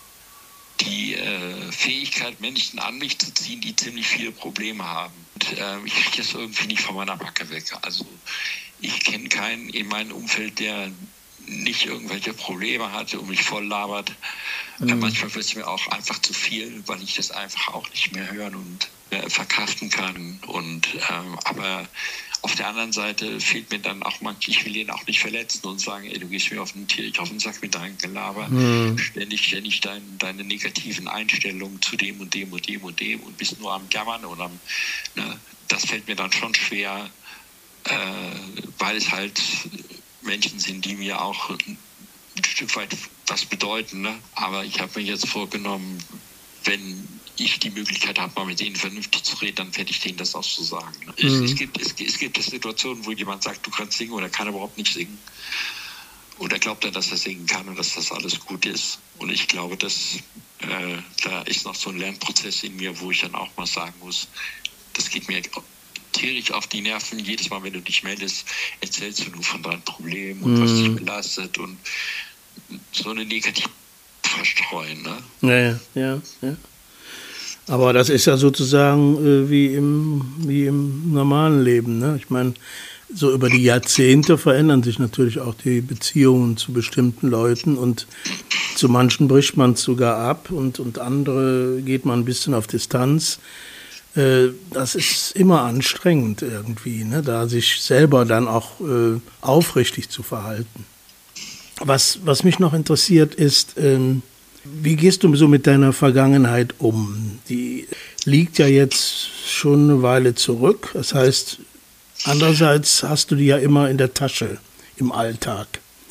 die äh, Fähigkeit, Menschen an mich zu ziehen, die ziemlich viele Probleme haben. Und, äh, ich kriege das irgendwie nicht von meiner Backe weg. Also ich kenne keinen in meinem Umfeld, der nicht irgendwelche Probleme hatte und mich voll labert. Mhm. Äh, manchmal wird es mir auch einfach zu viel, weil ich das einfach auch nicht mehr hören und äh, verkraften kann. Und, ähm, aber auf der anderen Seite fehlt mir dann auch manchmal, ich will ihn auch nicht verletzen und sagen, ey, du gehst mir auf den Tier, auf den Sack mit deinem Gelaber, mhm. ständig, ständig dein, deine negativen Einstellungen zu dem und dem und dem und dem und bist nur am Jammern und am, ne, das fällt mir dann schon schwer, äh, weil es halt Menschen sind, die mir auch ein Stück weit was bedeuten, ne? Aber ich habe mir jetzt vorgenommen, wenn ich die Möglichkeit habe, mal mit denen vernünftig zu reden, dann werde ich denen das auch so sagen. Mhm. Es, es, gibt, es, es gibt Situationen, wo jemand sagt, du kannst singen oder kann überhaupt nicht singen. Und er glaubt dann, dass er singen kann und dass das alles gut ist. Und ich glaube, dass äh, da ist noch so ein Lernprozess in mir, wo ich dann auch mal sagen muss, das geht mir tierisch auf die Nerven. Jedes Mal, wenn du dich meldest, erzählst du nur von deinen Problemen und mhm. was dich belastet und so eine negative verstreuen. Ne? Ja, ja, ja, ja. Aber das ist ja sozusagen äh, wie, im, wie im normalen Leben. Ne? Ich meine, so über die Jahrzehnte verändern sich natürlich auch die Beziehungen zu bestimmten Leuten und zu manchen bricht man es sogar ab und, und andere geht man ein bisschen auf Distanz. Äh, das ist immer anstrengend irgendwie, ne? Da sich selber dann auch äh, aufrichtig zu verhalten. Was, was mich noch interessiert ist, ähm, wie gehst du so mit deiner Vergangenheit um? Die liegt ja jetzt schon eine Weile zurück. Das heißt, andererseits hast du die ja immer in der Tasche im Alltag.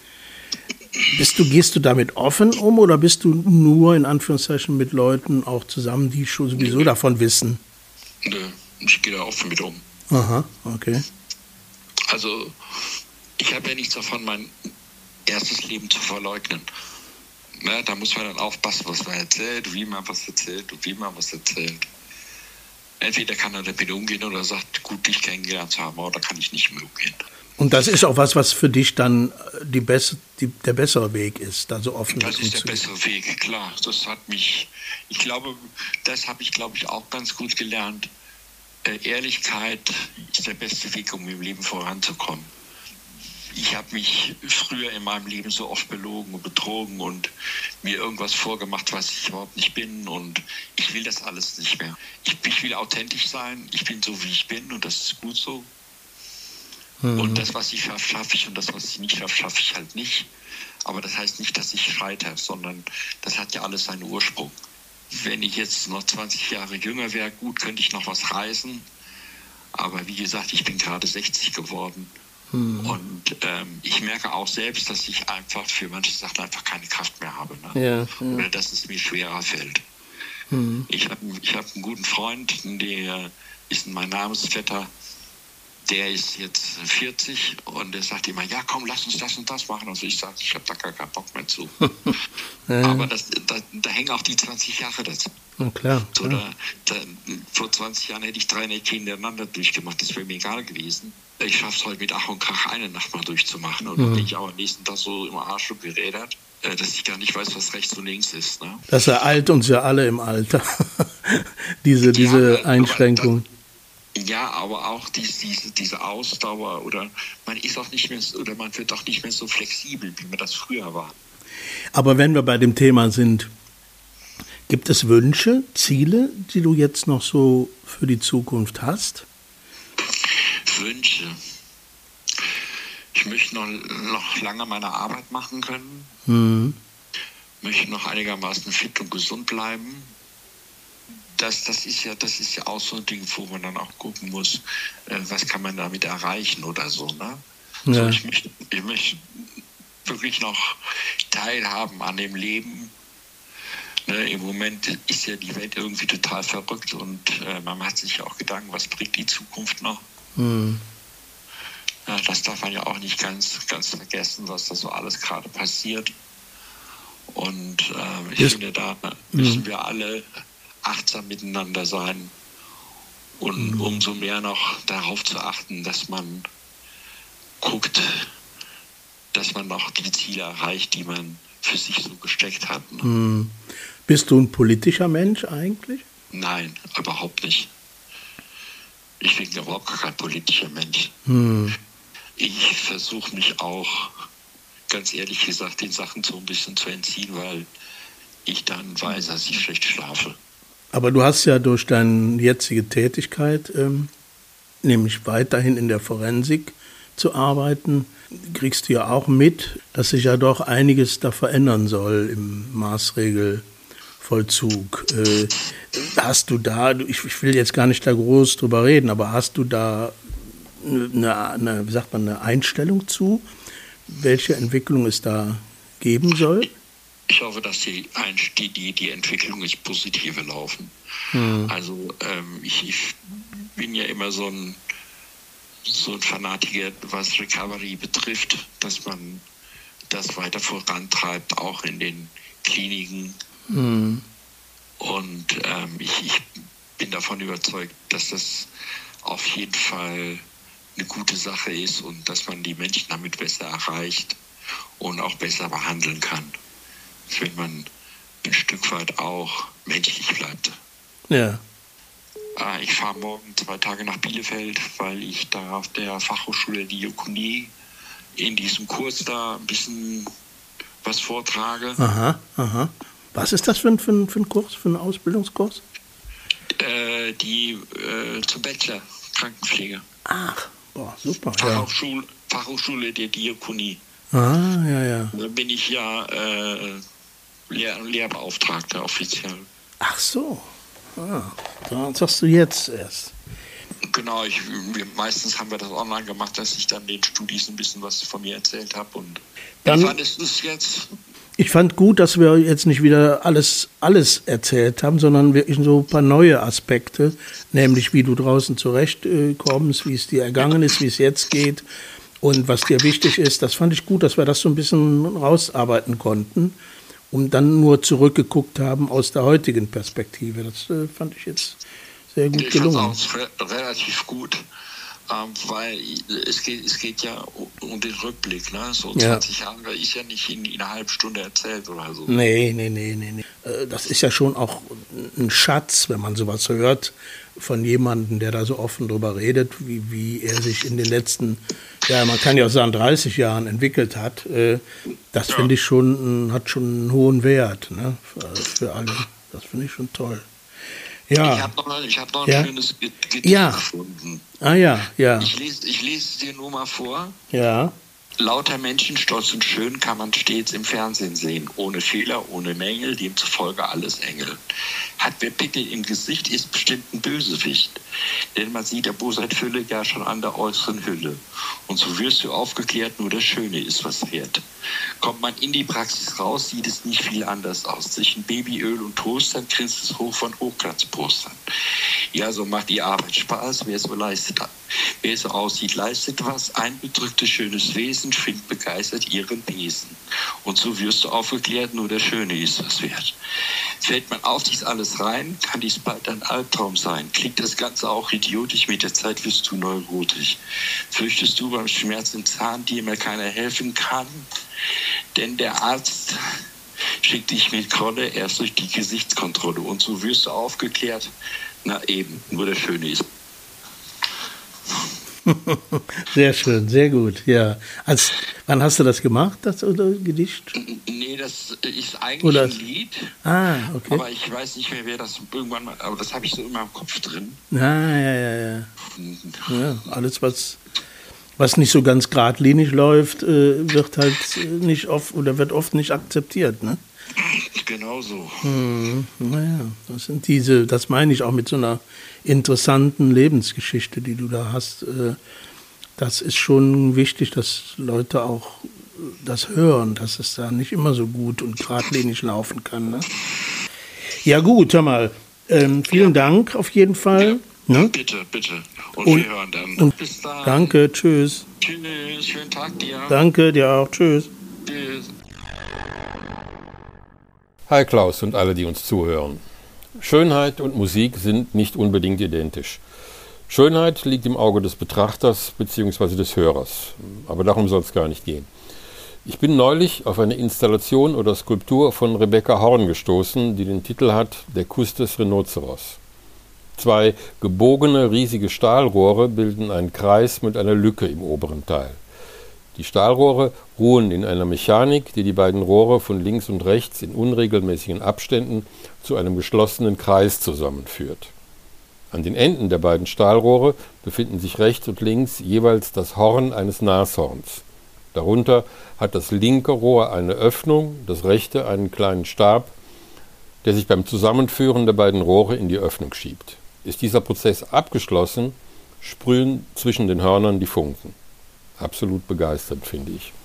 Bist du, gehst du damit offen um oder bist du nur in Anführungszeichen mit Leuten auch zusammen, die schon sowieso Nö. davon wissen? Nö, ich gehe da offen mit um. Aha, okay. Also, ich habe ja nichts davon, mein erstes Leben zu verleugnen. Ne, da muss man dann aufpassen, was man erzählt, wie man was erzählt und wie man was erzählt. Entweder kann er damit umgehen oder sagt, gut, dich kennengelernt zu haben, oder kann ich nicht mehr umgehen. Und das ist auch was, was für dich dann die bess- die, der bessere Weg ist, da so offen Das ist der bessere Weg, klar. Das hat mich, ich glaube, das habe ich, glaube ich, auch ganz gut gelernt. Äh, Ehrlichkeit ist der beste Weg, um im Leben voranzukommen. Ich habe mich früher in meinem Leben so oft belogen und betrogen und mir irgendwas vorgemacht, was ich überhaupt nicht bin. Und ich will das alles nicht mehr. Ich, ich will authentisch sein. Ich bin so, wie ich bin und das ist gut so. Mhm. Und das, was ich schaffe, schaffe ich und das, was ich nicht schaffe, schaffe ich halt nicht. Aber das heißt nicht, dass ich scheitere, sondern das hat ja alles seinen Ursprung. Wenn ich jetzt noch zwanzig Jahre jünger wäre, gut, könnte ich noch was reißen. Aber wie gesagt, ich bin gerade sechzig geworden. Und ähm, ich merke auch selbst, dass ich einfach für manche Sachen einfach keine Kraft mehr habe. Ne? Ja, ja. Oder dass es mir schwerer fällt. Mhm. Ich habe ich hab einen guten Freund, der ist mein Namensvetter, der ist jetzt vierzig und der sagt immer, ja komm, lass uns das und das machen. Also ich sage, ich habe da gar keinen Bock mehr zu. ja. Aber das, da, da hängen auch die zwanzig Jahre dazu. Na klar. So, da, da, vor zwanzig Jahren hätte ich drei Nächte hintereinander durchgemacht, das wäre mir egal gewesen. Ich schaffe es heute mit Ach und Krach eine Nacht mal durchzumachen und mhm. dann bin ich auch am nächsten Tag so im Arsch und gerädert, dass ich gar nicht weiß, was rechts und links ist. Ne? Das ereilt uns ja alle im Alter, diese, ja, diese Einschränkung. Das, ja, aber auch diese, diese, diese Ausdauer oder man ist auch nicht mehr oder man wird auch nicht mehr so flexibel, wie man das früher war. Aber wenn wir bei dem Thema sind, gibt es Wünsche, Ziele, die du jetzt noch so für die Zukunft hast? Wünsche. Ich möchte noch, noch lange meine Arbeit machen können. Mhm. Möchte noch einigermaßen fit und gesund bleiben. Das, das, ist ja, das ist ja auch so ein Ding, wo man dann auch gucken muss, äh, was kann man damit erreichen oder so. Ne? Ja. So, ich, möchte, ich möchte wirklich noch teilhaben an dem Leben. Ne, im Moment ist ja die Welt irgendwie total verrückt und äh, man macht sich ja auch Gedanken, was bringt die Zukunft noch. Mhm. Ja, das darf man ja auch nicht ganz, ganz vergessen, was da so alles gerade passiert. Und äh, ich Ist, finde, da mhm. müssen wir alle achtsam miteinander sein und mhm. umso mehr noch darauf zu achten, dass man guckt, dass man noch die Ziele erreicht, die man für sich so gesteckt hat. Ne? Mhm. Bist du ein politischer Mensch eigentlich? Nein, überhaupt nicht. Ich bin überhaupt kein politischer Mensch. Mhm. Ich versuche mich auch, ganz ehrlich gesagt, den Sachen so ein bisschen zu entziehen, weil ich dann weiß, dass ich schlecht schlafe. Aber du hast ja durch deine jetzige Tätigkeit, ähm, nämlich weiterhin in der Forensik zu arbeiten, kriegst du ja auch mit, dass sich ja doch einiges da verändern soll im Maßregelvollzug. Äh, hast du da, ich, ich will jetzt gar nicht da groß drüber reden, aber hast du da eine, eine, wie sagt man, eine Einstellung zu, welche Entwicklung es da geben soll? Ich hoffe, dass die, die, die Entwicklung ist positive laufen. Hm. Also ähm, ich, ich bin ja immer so ein, so ein Fanatiker, was Recovery betrifft, dass man das weiter vorantreibt, auch in den Kliniken. Hm. Und ähm, ich, ich bin davon überzeugt, dass das auf jeden Fall eine gute Sache ist und dass man die Menschen damit besser erreicht und auch besser behandeln kann, wenn man ein Stück weit auch menschlich bleibt. Ja. Äh, ich fahre morgen zwei Tage nach Bielefeld, weil ich da auf der Fachhochschule Diakonie in diesem Kurs da ein bisschen was vortrage. Aha, aha. Was ist das für ein, für ein, für ein Kurs, für einen Ausbildungskurs? Äh, die äh, zum Bachelor Krankenpflege. Ach, boah, super. Fachhochschule, ja. Fachhochschule der Diakonie. Ah, ja, ja. Da bin ich ja äh, Lehr- Lehrbeauftragter offiziell. Ach so. Ah, das sagst du jetzt erst. Genau, ich, wir, meistens haben wir das online gemacht, dass ich dann den Studis ein bisschen was von mir erzählt habe. Und dann, wie fandest du es jetzt? Ich fand gut, dass wir jetzt nicht wieder alles, alles erzählt haben, sondern wirklich so ein paar neue Aspekte, nämlich wie du draußen zurechtkommst, wie es dir ergangen ist, wie es jetzt geht und was dir wichtig ist. Das fand ich gut, dass wir das so ein bisschen rausarbeiten konnten und dann nur zurückgeguckt haben aus der heutigen Perspektive. Das äh, fand ich jetzt sehr gut gelungen. Ich fand es auch re- relativ gut. Ähm, weil es geht, es geht ja um den Rückblick, ne? So zwanzig ja. Jahre ist ja nicht in, in einer halben Stunde erzählt oder so. Nee, nee, nee, nee, nee. Das ist ja schon auch ein Schatz, wenn man sowas hört von jemandem, der da so offen drüber redet, wie, wie er sich in den letzten, ja, man kann ja auch sagen, dreißig Jahren entwickelt hat. Das ja. finde ich schon, hat schon einen hohen Wert, ne? Für, für alle. Das finde ich schon toll. Ja. Ich habe noch, ich hab noch ein ja. schönes Gedicht ja. gefunden. Ah ja, ja. Ich lese, ich lese es dir nur mal vor. Ja. Lauter Menschen, stolz und schön, kann man stets im Fernsehen sehen. Ohne Fehler, ohne Mängel, demzufolge alles Engel. Hat wer Pickel im Gesicht, ist bestimmt ein Bösewicht. Denn man sieht der Bosheit Fülle ja schon an der äußeren Hülle. Und so wirst du aufgeklärt, nur das Schöne ist was wert. Kommt man in die Praxis raus, sieht es nicht viel anders aus. Zwischen Babyöl und Toastern grinst es hoch von Hochglanzpostern. Ja, so macht die Arbeit Spaß, wer so leistet. Wer so aussieht, leistet was. Ein bedrücktes, schönes Wesen schwingt begeistert ihren Besen. Und so wirst du aufgeklärt, nur das Schöne ist was wert. Fällt man auf dies alles rein, kann dies bald ein Albtraum sein. Klingt das Ganze auch idiotisch, mit der Zeit wirst du neurotisch. Fürchtest du beim Schmerz im Zahn, dir mehr keiner helfen kann? Denn der Arzt schickt dich mit Krolle erst durch die Gesichtskontrolle. Und so wirst du aufgeklärt, na eben, nur das Schöne ist. Sehr schön, sehr gut, ja. Als, wann hast du das gemacht, das oder Gedicht? Nee, das ist eigentlich oder? ein Lied. Ah, okay. Aber ich weiß nicht mehr, wer das irgendwann mal, aber das habe ich so immer im Kopf drin. Ah, ja, ja, ja. Ja, alles, was, was nicht so ganz geradlinig läuft, äh, wird halt nicht oft oder wird oft nicht akzeptiert, ne? Genau so. Hm, naja, das sind diese, das meine ich auch mit so einer interessanten Lebensgeschichte, die du da hast. Das ist schon wichtig, dass Leute auch das hören, dass es da nicht immer so gut und geradlinig laufen kann. Ne? Ja gut, hör mal, ähm, vielen ja. Dank auf jeden Fall. Ja, ne? Bitte, bitte. Und, und wir hören dann. Und bis dann. Danke, tschüss. Tschüss, schönen Tag dir. Danke, dir auch, tschüss. Tschüss. Hi Klaus und alle, die uns zuhören. Schönheit und Musik sind nicht unbedingt identisch. Schönheit liegt im Auge des Betrachters bzw. des Hörers, aber darum soll es gar nicht gehen. Ich bin neulich auf eine Installation oder Skulptur von Rebecca Horn gestoßen, die den Titel hat »Der Kuss des Rhinoceros«. Zwei gebogene, riesige Stahlrohre bilden einen Kreis mit einer Lücke im oberen Teil. Die Stahlrohre ruhen in einer Mechanik, die die beiden Rohre von links und rechts in unregelmäßigen Abständen zu einem geschlossenen Kreis zusammenführt. An den Enden der beiden Stahlrohre befinden sich rechts und links jeweils das Horn eines Nashorns. Darunter hat das linke Rohr eine Öffnung, das rechte einen kleinen Stab, der sich beim Zusammenführen der beiden Rohre in die Öffnung schiebt. Ist dieser Prozess abgeschlossen, sprühen zwischen den Hörnern die Funken. Absolut begeisternd, finde ich.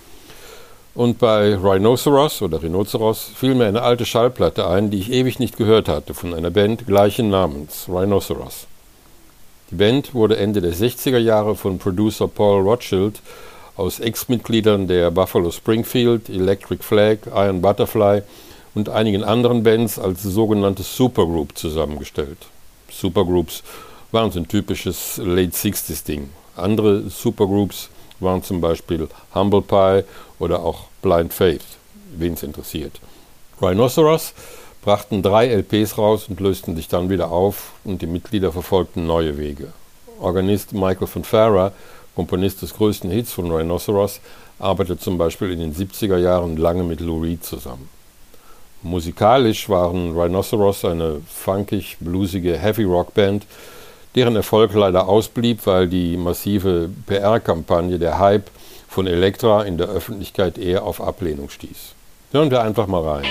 Und bei Rhinoceros oder Rhinoceros fiel mir eine alte Schallplatte ein, die ich ewig nicht gehört hatte, von einer Band gleichen Namens, Rhinoceros. Die Band wurde Ende der sechziger Jahre von Producer Paul Rothschild aus Ex-Mitgliedern der Buffalo Springfield, Electric Flag, Iron Butterfly und einigen anderen Bands als sogenannte Supergroup zusammengestellt. Supergroups waren so ein typisches Late sixties Ding. Andere Supergroups waren zum Beispiel Humble Pie oder auch Blind Faith, wen es interessiert. Rhinoceros brachten drei L Ps raus und lösten sich dann wieder auf und die Mitglieder verfolgten neue Wege. Organist Michael Fonfara, Komponist des größten Hits von Rhinoceros, arbeitete zum Beispiel in den siebziger Jahren lange mit Lou Reed zusammen. Musikalisch waren Rhinoceros eine funkig, bluesige Heavy-Rock-Band, deren Erfolg leider ausblieb, weil die massive P R-Kampagne, der Hype von Elektra in der Öffentlichkeit eher auf Ablehnung stieß. Hören wir einfach mal rein.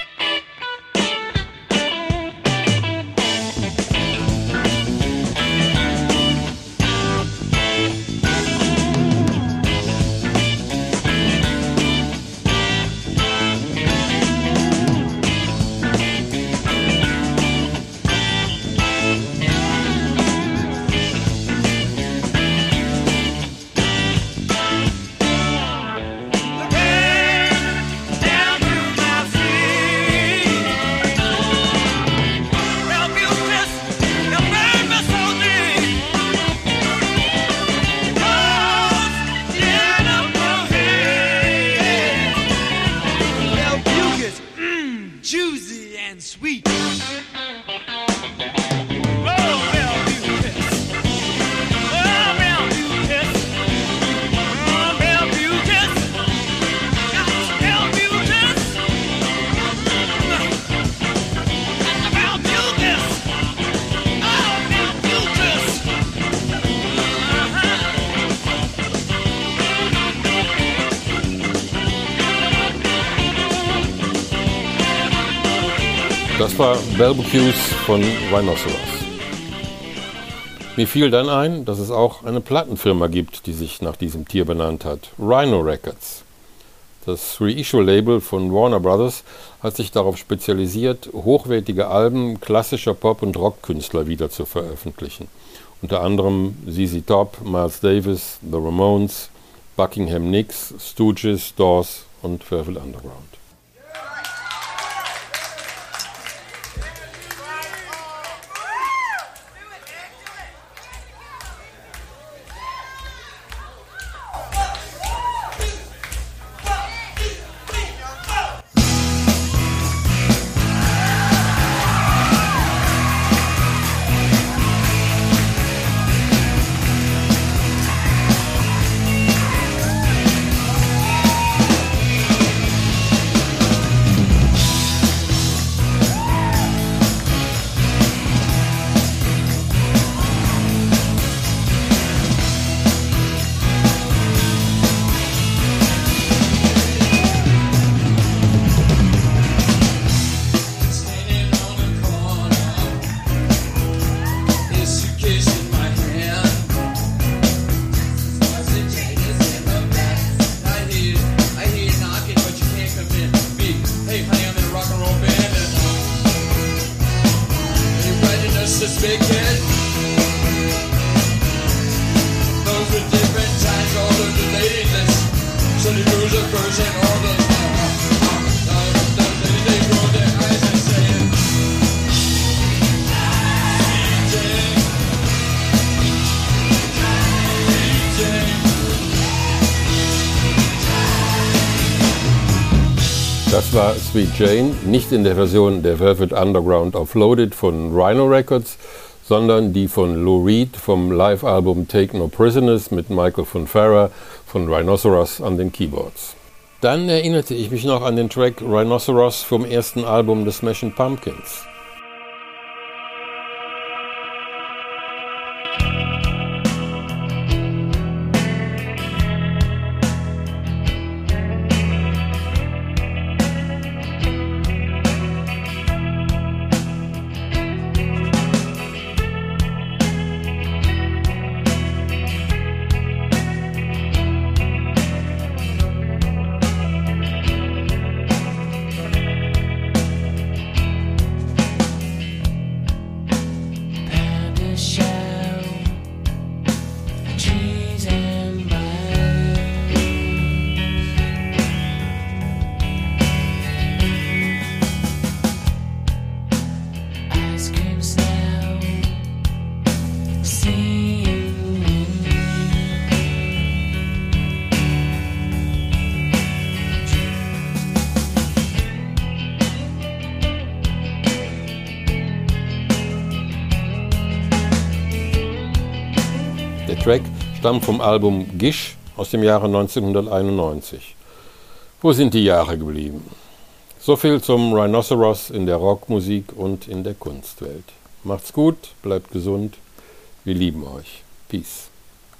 Das war Balbucus von Rhinoceros. Mir fiel dann ein, dass es auch eine Plattenfirma gibt, die sich nach diesem Tier benannt hat, Rhino Records. Das Reissue-Label von Warner Brothers hat sich darauf spezialisiert, hochwertige Alben klassischer Pop- und Rockkünstler wieder zu veröffentlichen. Unter anderem Z Z Top, Miles Davis, The Ramones, Buckingham Nicks, Stooges, Doors und Velvet Underground. big kid. Those were different times, all of the ladies. So they lose a person, all the they roll their eyes and say, D J, D J. Das war Sweet Jane, nicht in der Version der Velvet Underground Offloaded von Rhino Records, sondern die von Lou Reed vom Live-Album Take No Prisoners mit Michael von Farrer von Rhinoceros an den Keyboards. Dann erinnerte ich mich noch an den Track Rhinoceros vom ersten Album des Smashing Pumpkins. Der Track stammt vom Album Gish aus dem Jahre neunzehnhunderteinundneunzig. Wo sind die Jahre geblieben? So viel zum Rhinoceros in der Rockmusik und in der Kunstwelt. Macht's gut, bleibt gesund, wir lieben euch. Peace.